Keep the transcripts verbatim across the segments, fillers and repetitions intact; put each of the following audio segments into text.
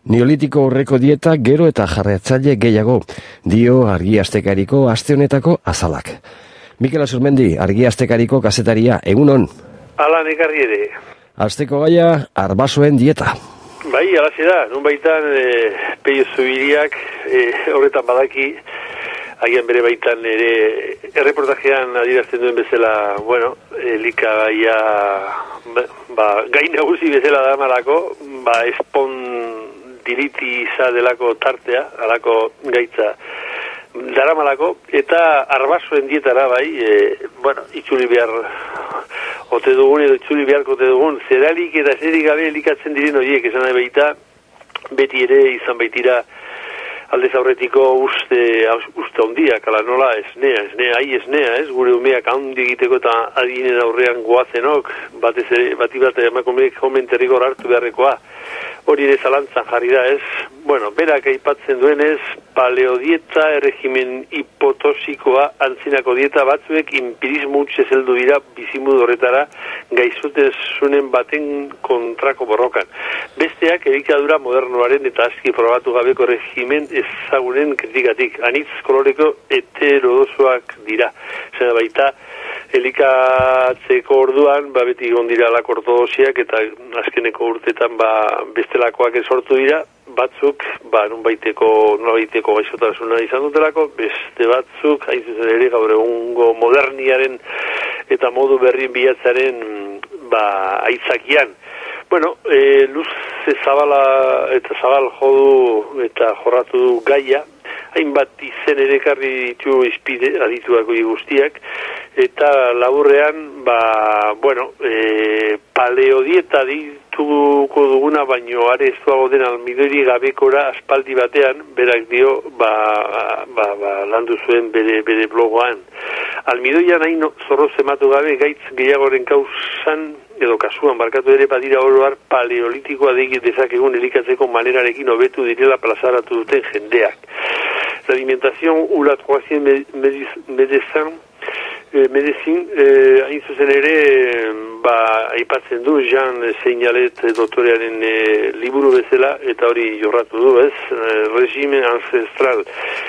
Neolitiko aurreko dieta gero eta jarraitzaile gehiago, dio Argia Astekariko aste honetako azalak. Mikel Azurmendi, Argia Astekariko kazetaria, egunon? Ala nekarri ere. Asteko gaia, arbasoen dieta. Bai, alaxe da, nun baitan e, peio zubiriak e, horretan badaki, agian bere baitan ere erreportajean adierazten duen bezala, bueno, elika gaia, ba, gai nagusi bezala da malako, ba, espondilitiza delako tartea, alako gaitza daramalako, eta arbasoen dietara bai, e, bueno, itzuli behar ote dugun edo itzuli beharko ote dugun, zeralik eta zerik gabe elikatzen diren horiek, esan nahi baita, beti ere izan baitira aldez aurretiko uste, uste ondiak, ala nola, esnea, esnea, ai esnea, ez, gure umeak handi egiteko eta adinen aurrean goazenok, batez ere, bati bat emakumeek homenterrikor hartu beharrekoa, hori ere zalantzan jarri da, ez, bueno, berak aipatzen duenez, paleodieta, erregimen hipotosikoa, antzinako dieta batzuek empirismo utxe zeldu dira bizimud horretara gaixotasun baten kontrako borrokan. Besteak elikadura modernoaren eta aski probatu gabeko regimen ezagunen kritikatik. Anitz koloreko heterodosoak dira. Zena baita, elikatzeko orduan, ba beti gondira lako ortodosiak eta azkeneko urtetan ba bestelakoak sortu dira, batzuk, ba, nun baiteko, nun baiteko gaixotasuna izan dutelako, beste batzuk, hain zuzen ere, gaur egungo moderniaren eta modu berrien bilatzaren, ba, aitzakian. Bueno, e, luze zabala eta zabal jodu eta jorratu du gaia, hainbat izen ere karri ditu izpide, adituako guztiak, eta laburrean, ba, bueno, e, paleodieta dituko duguna, baino are estuago den almidori gabekora aspaldi batean, berak dio, ba, ba, ba landu zuen bere, bere blogoan. Almidoian hain zorro zematu gabe, gaitz gehiagoren kausan, edo kasuan barkatu ere badira oroar paleolitikoa dezakegun elikatzeko manerarekin hobetu direla plazaratu duten jendeak. La alimentación ou la troisième médecin, eh, medicine, eh, hain zuzen ere, ba, aipatzen du, Jean Seignalet doktorearen eh, liburu bezala, eta hori jorratu du, ez, eh, regime ancestral.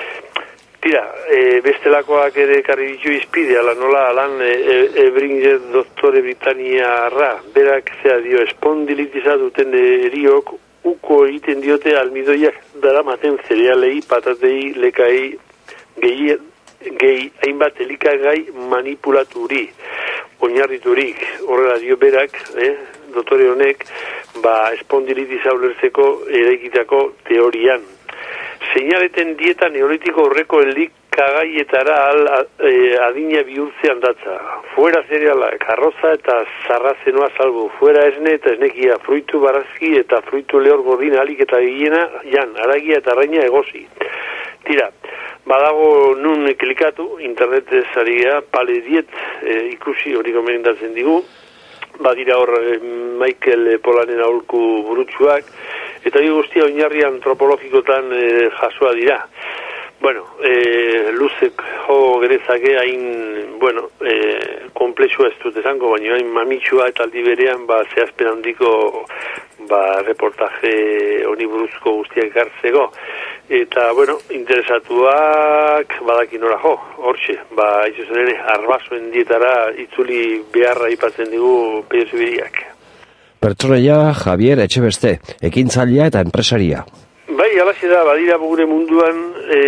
Tira, e, bestelakoak ere karri ditu izpide, ala nola, alan e, Ebringer doktore Britaniarra, berak zea dio, espondilitiza duten eriok, uko egiten diote almidoiak daramaten zerealei, patatei, lekai, gehi, gehi, hainbat elikagai manipulaturi, oinarriturik, horrela dio berak, eh, doktore honek, ba, espondilitiza ulertzeko eraikitako teorian. Seinaleten dieta neolitiko horreko elikagaietara al, e, adina bihurtzean datza. Fuera zereala, karroza eta sarrazenoa salbu. Fuera esne eta esnekia, fruitu barazki eta fruitu lehor gordin alik eta higiena, jan, aragia eta arraina egosi. Tira, badago nun klikatu, internetez aria, pale diet, e, ikusi hori gomendatzen digu, badira hor e, Michael Polanen aholku burutsuak, eta hori guztia oinarri antropologikotan e, jasoa dira. Bueno, e, luzek jo gerezake hain, bueno, e, komplexua ez dut esango, baina hain mamitsua eta aldi berean, ba, zehazpen handiko, ba, reportaje honi buruzko guztiak gartzeko. Eta, bueno, interesatuak badakin ora jo, hortxe, ba, izuzen ere, arbasoen dietara itzuli beharra aipatzen digu peio zubiriak. Pertsonaia Javier Etxebeste, ekintzailea eta enpresaria. Bai, alaxe da, badira gure munduan, e,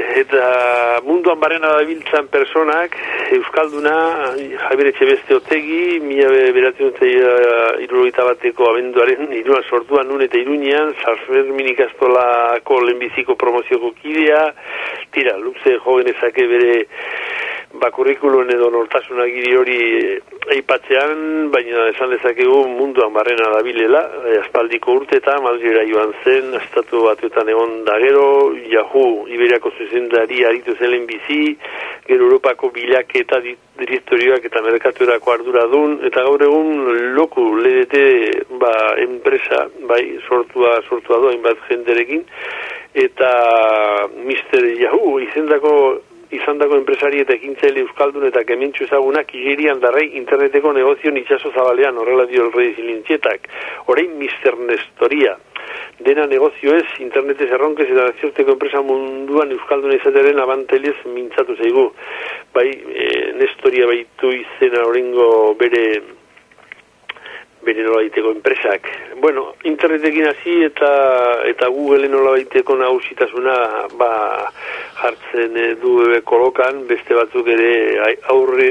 eta munduan barrena dabiltzan personak, Euskalduna, Javier Etxebeste Otegi, mila beratzen dute irurogeita bateko abenduaren, iruan sortuan nun eta Iruñean, Salfermin ikastolako lehenbiziko promozioko kidea, tira, luze jovenezake bere bakurrikulun edo nortasuna giri hori aipatzean, baina esan dezakegu munduan barrena dabilela, e, aspaldiko urteta, Madrira joan zen, estatu batuetan egon da gero, Yahoo, Iberiako zuzendari aritu zen lehenbizi, gero Europako bilaketa direktorioak eta merkaturako arduradun, eta gaur egun loku ledete, ba, enpresa, bai, sortua, sortua doa, hainbat jenderekin, eta mister Yahoo izendako izandako enpresari eta ekintzaile euskaldun eta kementsu ezagunak igerian darrei interneteko negozio itsaso zabalean, horrela dio el rei zilintxetak. Orain mister Nestoria. dena negozio ez, internetez erronkez eta nazioarteko enpresa munduan euskalduna izatearen abantailez mintzatu zaigu. Bai, e, Nestoria baitu izena orengo bere bere nola baiteko enpresak. Bueno, internetekin hasi eta eta Google nola baiteko nagusitasuna ba, jartzen e, du ebe kolokan, beste batzuk ere aurre,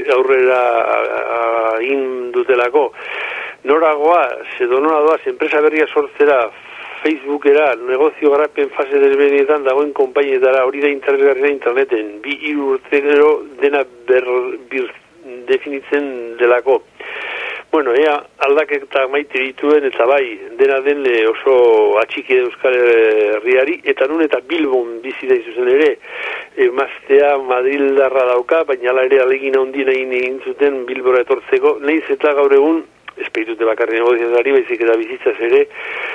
aurrera egin dutelako. Noragoa, edo nora doaz, enpresa berria sortzera, Facebookera, negozio garapen fase desberdinetan dagoen konpainetara, hori da interesgarria interneten, bi hiru urte gero dena ber, bir definitzen delako. Bueno, ea aldaketa maite dituen eta bai, dena den oso atxiki Euskal Herriari, eta nun eta Bilbon bizi da izuzen ere, emaztea Madrildarra dauka, baina ala ere alegin ondien egin egin zuten Bilbora etortzeko, nahiz eta gaur egun, espeiritute bakarri negoziazari, baizik eta bizitzaz ere,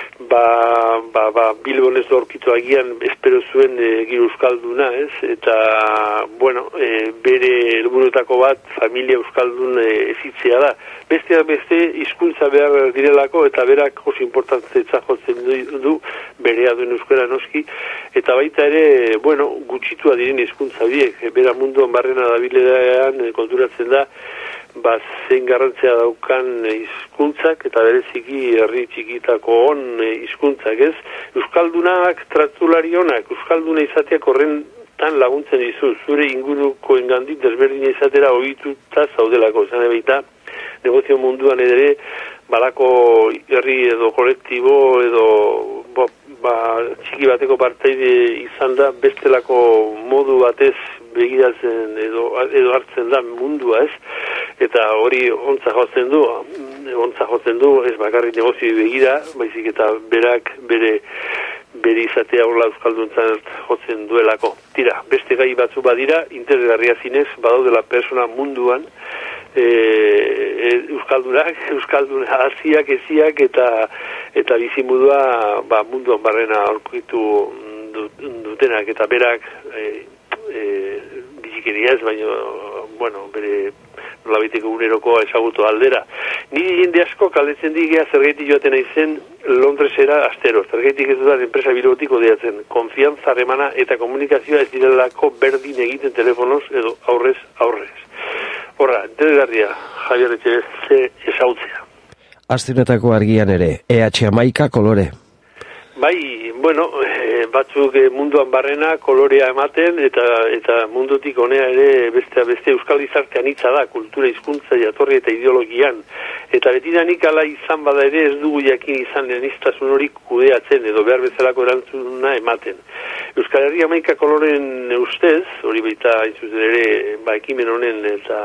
ba, ba, ba, Bilbon ez dorkitu agian espero zuen e, giro euskalduna, ez? Eta, bueno, e, bere helburutako bat familia euskaldun e, ezitzea da. Besteak beste, hizkuntza behar direlako, eta berak oso importantzetza jotzen du, du berea duen euskara noski, eta baita ere, bueno, gutxitua diren hizkuntza horiek, bera munduan barrena dabilean e, konturatzen da, ba, zein garrantzea daukan hizkuntzak eta bereziki herri txikitako on hizkuntzak, ez? Euskaldunak tratulari onak, euskalduna izateak horrentan laguntzen dizu, zure inguruko engandik desberdina izatera ohituta zaudelako, zan ebaita, negozio munduan ere, balako herri edo kolektibo edo bo, ba, txiki bateko parteide izan da bestelako modu batez begiratzen edo, edo hartzen da mundua, ez? Eta hori ontza jotzen du, ontza jotzen du, ez bakarrik negozio begira, baizik eta berak bere bere izatea horla euskalduntzat jotzen duelako. Tira, beste gai batzu badira, interesgarria zinez, badaudela persona munduan, e, e, euskaldunak, euskalduna hasiak, eziak eta eta bizimudua ba, munduan barrena aurkitu dutenak eta berak e, e, bizikeria ez, baina bueno, bere nolabiteko unerokoa ezagutu aldera. Niri jende asko kaldetzen digea zergaitik joaten aizen Londresera astero. Zergaitik ez dudan enpresa birotiko deatzen. Konfiantza, harremana eta komunikazioa ez direlako berdin egiten telefonoz edo aurrez aurrez. Horra, interesgarria, Javier Etxebeste ezautzea. Astunetako argian ere, E H hamaika kolore. Bai, bueno, e, batzuk e, munduan barrena kolorea ematen eta eta mundutik honea ere beste beste euskal gizartean hitza da, kultura, hizkuntza, jatorri eta ideologian. Eta betidanik ala izan bada ere ez dugu jakin izan aniztasun hori kudeatzen edo behar bezalako erantzuna ematen. Euskal Herria hamaika koloren ustez, hori baita zuzen ere ba, ekimen honen eta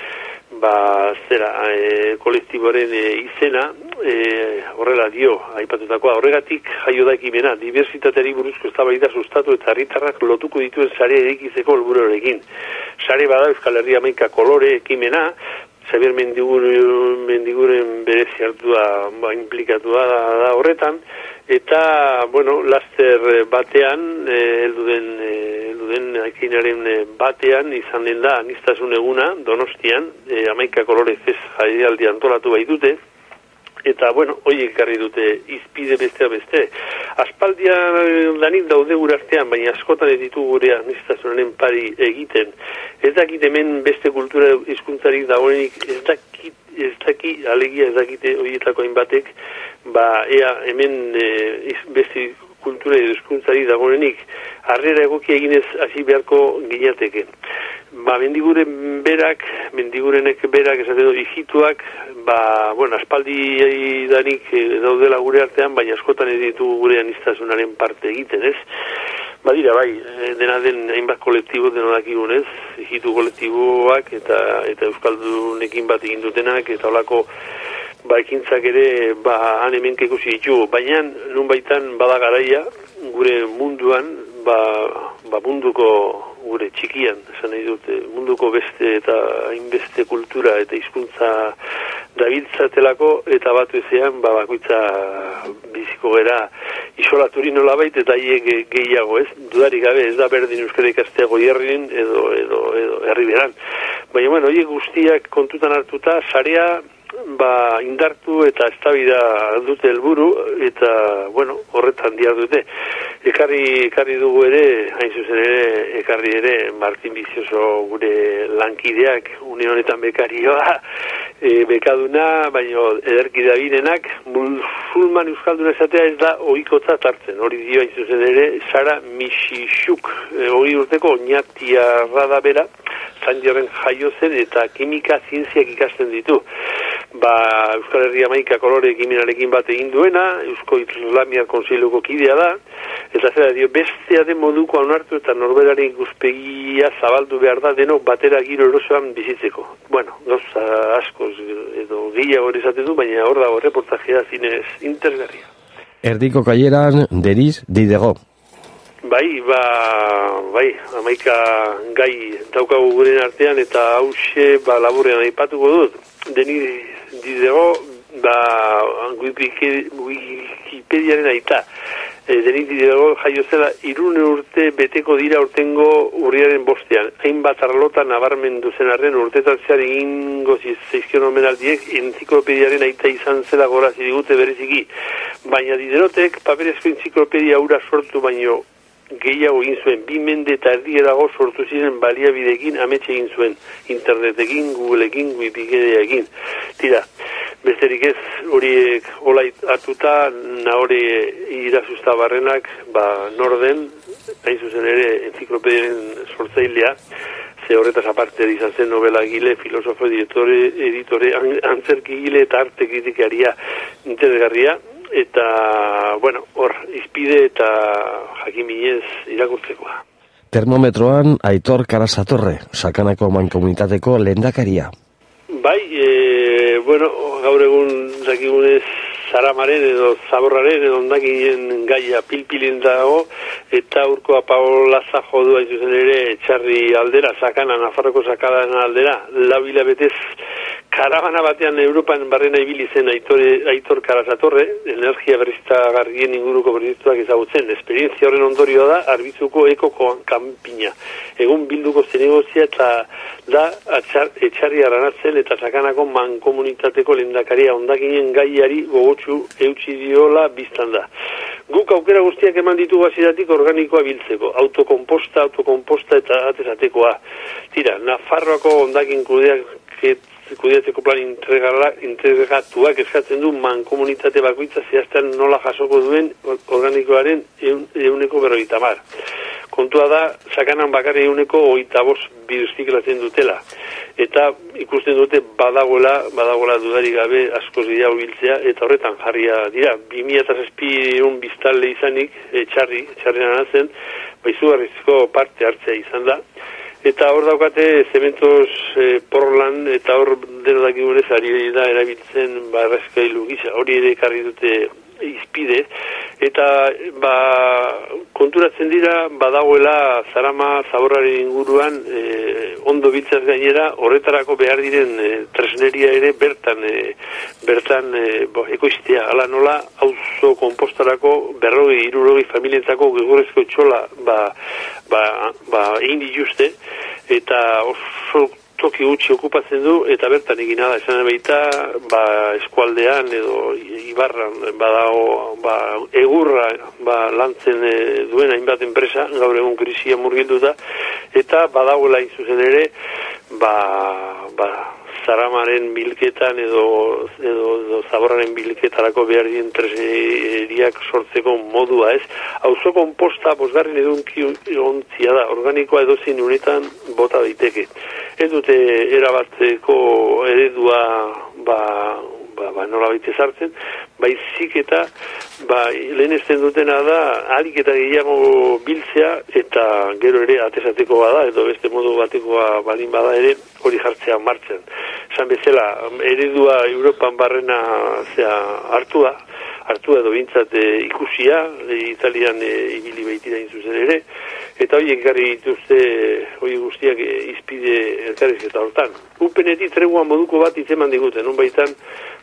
ba, zera, e, kolektiboaren e, izena, e, horrela dio, aipatutakoa, horregatik jaio da ekimena, diversitateari buruzko eztabaida sustatu eta herritarrak lotuko dituen sare eraikizeko helburuarekin. Sare bada Euskal Herria hamaika kolore ekimena, Xabier Mendiguren, Mendiguren berezi hartua ba, implikatua da, da horretan, eta, bueno, laster batean, heldu den, heldu den ekinaren batean, izan den da, aniztasun eguna, Donostian, e, hamaika kolore fez jaialdi antolatu baitute, eta, bueno, horiek ekarri dute izpide bestea beste. Aspaldian danik daude gure artean, baina askotan ez ditu gure aniztasunaren pari egiten. Ez dakit hemen beste kultura hizkuntzarik dagoenik, ez dakit, ez dakit, alegia ez dakite horietako hainbatek, ba, ea hemen e, beste kultura hizkuntzarik dagoenik, harrera egokia eginez hasi beharko ginateke. Ba, Mendiguren berak, Mendigurenek berak esaten du hijituak, ba, bueno, aspaldi danik daudela gure artean, baina askotan ez ditu gure aniztasunaren parte egiten, ez? Badira, bai, dena den hainbat kolektibo denodakigunez, hijitu kolektiboak eta eta euskaldunekin bat egin dutenak, eta holako ba, ekintzak ere, ba, han hemen ikusi ditugu, baina nun baitan bada garaia, gure munduan, ba, ba munduko gure txikian, esan nahi dute, munduko beste eta hainbeste kultura eta hizkuntza dabiltzatelako, eta batu ezean, ba, bakoitza biziko gera isolaturi nolabait eta haiek gehiago, ez? Dudarik gabe, ez da berdin euskara ikastea goierrin edo, edo, edo herri beran. Baina, bueno, horiek guztiak kontutan hartuta, sarea ba, indartu eta eztabaida dute helburu eta, bueno, horretan dihardute. Ekarri, ekarri dugu ere, hain zuzen ere, ekarri ere, Martin Bizioso gure lankideak, une honetan bekarioa, e, bekaduna, baina ederkidea birenak, musulman euskalduna esatea ez da ohikotzat hartzen. Hori dio hain zuzen ere, Sara Mishishuk, e, hori urteko oinatiarra da bera, Zanjorren jaio zen eta kimika zientziak ikasten ditu. Ba, Euskal Herria Hamaika kolore ekimenarekin bat egin duena, Eusko Islamiar Kontseiluko kidea da, eta zera dio, bestea den moduko onartu eta norberaren ikuspegia zabaldu behar da denok batera giro erosoan bizitzeko. Bueno, gauza askoz edo gehiago esaten du, baina hor dago reportajea zinez interesgarria. Erdiko kaieran, deriz, didego. Bai, ba, bai, hamaika gai daukagu guren artean eta hause, ba, laburrean aipatuko dut. Deni didego, ba, Wikipediaren aita. E, Deni didego jaio zela irune urte beteko dira urtengo urriaren bostean. Hainbat arlotan nabarmendu zen arren urtetan zehar egingo zeizkion omenaldiek enziklopediaren aita izan zela gora zirigute bereziki. Baina diderotek paperezko entziklopedia hura sortu baino gehiago egin zuen, bi mende eta erdierago sortu ziren baliabideekin ametxe egin zuen, internetekin, Googleekin, Wikipediaekin. Tira, besterik ez horiek hola hartuta, nahore irazuzta barrenak, ba, norden, hain zuzen ere, enziklopediaren sortzailea, ze horretaz aparte izan zen novela gile, filosofo, editore, editore antzerkigile eta arte kritikaria interesgarria, eta, bueno, hor, izpide eta jakiminez irakurtzekoa. Termometroan Aitor Karasatorre, Sakanako mankomunitateko lehendakaria. Bai, e, bueno, gaur egun dakigunez Saramaren edo Zaborraren edo ondakinen gaia pilpilin dago, eta urkoa Paolaza jodu hain zuzen ere etxarri aldera, Sakana, Nafarroko Sakana aldera, lau hilabetez karabana batean Europan barrena ibili zen Aitore, Aitor Karasatorre, energia berriztagarrien inguruko proiektuak ezagutzen. Esperientzia horren ondorioa da, Arbizuko ekoko kanpina. Egun bilduko zenegozia eta da atxar, etxarri aranatzen eta Sakanako mankomunitateko lehendakaria ondakinen gaiari gogotsu eutsi diola biztan da. Guk aukera guztiak eman ditugu hasieratik organikoa biltzeko. Autokomposta, autokomposta eta atezatekoa. Tira, Nafarroako ondakin kudeak kudeatzeko plan integratuak eskatzen du mankomunitate bakoitza zehaztean nola jasoko duen organikoaren euneko berrogeita hamar. Kontua da, Sakanan bakarri euneko hogeita bost birziklatzen dutela. Eta ikusten dute badagoela, badagoela dudarik gabe askoz gehiago biltzea, eta horretan jarria dira. bi mila zazpiehun biztanle izanik, etxarri, etxarri zen, baizugarrizko parte hartzea izan da. Eta hor daukate zementos e, Portland eta hor deno dakigunez ari da erabiltzen barrazkailu gisa, hori ere ekarri dute izpide, eta ba, konturatzen dira badagoela Zarama Zaborraren inguruan e, ondo biltzaz gainera, horretarako behar diren e, tresneria ere bertan e, bertan e, bo, ekoiztea, ala nola auzo kompostarako berrogei, hirurogei familientzako gegurezko txola ba, ba, ba, egin dituzte, eta oso toki gutxi okupatzen du, eta bertan egina da, esan baita, ba, eskualdean edo ibarran, badago, ba, egurra, ba, lantzen e, duen hainbat enpresa, gaur egun krisia murgilduta, eta badagoela zuzen ere, ba, ba, Zaramaren bilketan edo, edo, edo Zaborraren bilketarako behar dien tresneriak sortzeko modua ez. Auzo komposta bosgarren edunki ontzia da, organikoa edozin unetan bota daiteke. Ez dute erabatzeko eredua ba, ba, ba, nola baita zartzen, baizik eta ba, lehen ezten dutena da alik eta gehiago biltzea eta gero ere atesateko bada edo beste modu batekoa balin bada ere hori jartzea martzen. Esan bezala, eredua Europan barrena zea, hartua, hartua edo bintzat e, ikusia, e, Italian e, ibili baitira zuzen ere, eta horiek ekarri dituzte hori guztiak e, izpide elkarrizketa hortan. U P N-etik tregua moduko bat itzeman diguten, non baitan,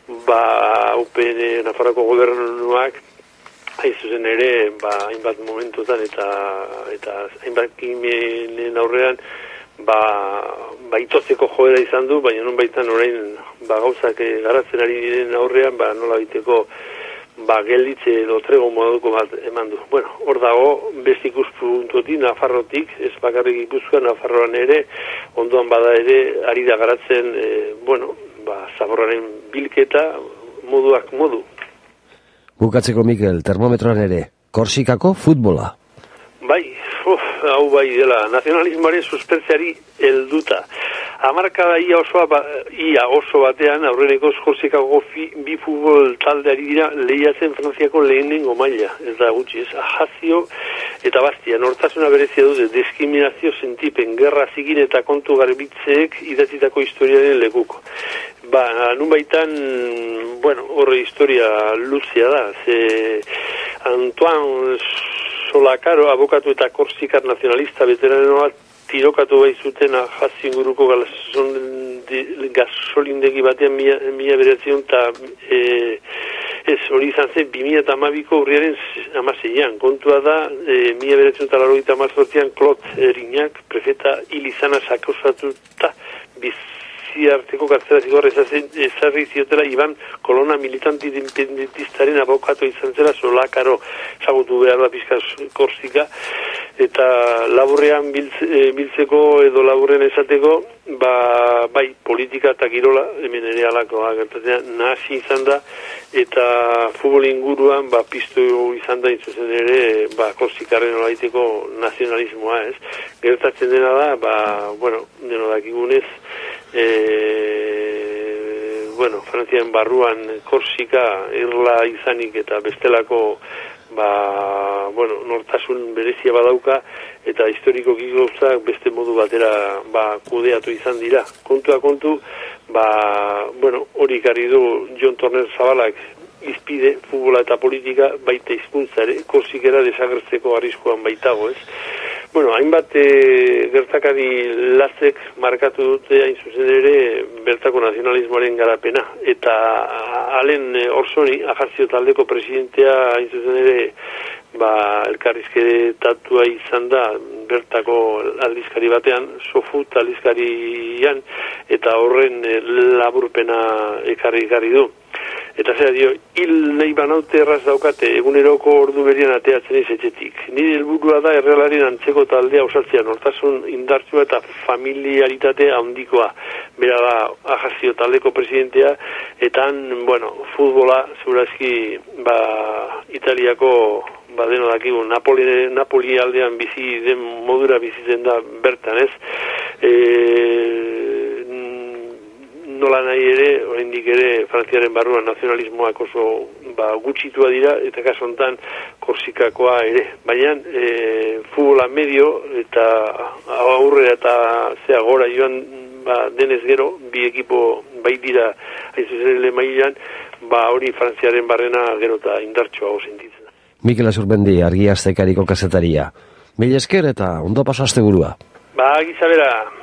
ba, U P N, Nafarroko gobernuak, hain zuzen ere, ba, hainbat momentutan eta, eta hainbat kimenen aurrean, ba, ba itotzeko joera izan du, baina non baitan orain ba, gauzak garatzen ari diren aurrean, ba, nola baiteko ba, gelditze edo trego moduko bat eman du. Bueno, hor dago, beste ikuspuntutik, Nafarrotik, ez bakarrik Gipuzkoan, Nafarroan ere, ondoan bada ere, ari da garatzen, e, bueno, ba, zaborraren bilketa, moduak modu. Bukatzeko, Mikel, termometroan ere, Korsikako futbola. Bai, uf, hau bai dela, nazionalismoaren suspentziari helduta. Hamarkada ia osoa, ba, ia oso batean, aurreneko Korsikako bi futbol taldeari dira lehiatzen Frantziako lehenengo maila. Ez da gutxi, ez, Ajaccio eta Bastia, nortasuna berezia dute, diskriminazio sentipen, gerra zigin eta kontu garbitzeek idatzitako historiaren lekuko. Ba, nun baitan, bueno, horre historia luzia da, ze Antoine Solakaro, abokatu eta korsikar nazionalista veteranoa tirokatu bai zuten Ajaccio inguruko gasolindegi batean mila bederatzion eta e, ez hori izan zen bi mila hamabiko urriaren hamaseian. Kontua da, e, mila bederatzion eta laurogeita hamazortzian Klot Erignac, prefeta hil izana sakozatuta biziarteko kartzela zigorra ezarri ziotela Iban Kolona militante independentistaren abokatu izan zela Solakaro, ezagutu behar da pizka Korsika, eta laburrean biltze, biltzeko edo laburrean esateko, ba, bai, politika eta girola, hemen ere alakoa gertatzen nahasi izan da, eta futbol inguruan, ba, piztu izan da intzuzen ere, ba, Korsikarren olaiteko nazionalismoa, ez? Gertatzen dena da, ba, bueno, deno dakigunez, e, bueno, Frantzian barruan Korsika, irla izanik eta bestelako ba, bueno, nortasun berezia badauka eta historiko gauzak beste modu batera ba, kudeatu izan dira. Kontua kontu, ba, bueno, hori ikarri du Jon Torner Zabalak izpide, futbola eta politika baita hizkuntzare, Korsikera desagertzeko arriskuan baitago, ez? Bueno, hainbat e, gertakari lazek markatu dute hain zuzen ere bertako nazionalismoaren garapena. Eta Alen Orsoni, Ajaccio taldeko presidentea hain zuzen ere ba, elkarrizketatua izan da bertako aldizkari batean, Sofut aldizkarian, eta horren laburpena ekarri ekarri du. Eta zera dio, hil nahi banaute erraz daukate, eguneroko ordu berian ateatzen izetxetik. Nire helburua da errealaren antzeko taldea osatzea, nortasun indartsua eta familiaritate handikoa. Bera da, Ajaccio taldeko presidentea, eta han, bueno, futbola, zurazki, ba, Italiako, ba, deno dakigu, Napoli, Napoli aldean bizi den modura bizitzen da bertan, ez? E, nola nahi ere, oraindik ere Frantziaren barruan nazionalismoak oso ba, gutxitua dira, eta kaso hontan Korsikakoa ere. Baina e, futbola medio eta aurrera eta zea gora joan ba, denez gero, bi ekipo bai dira aizuzerele mailan, ba, hori Frantziaren barrena gero eta indartxoa sentitzen. Mikel Azurmendi, Argia Astekariko kazetaria. Mila esker eta ondo pasa asteburua. Ba, gizabera.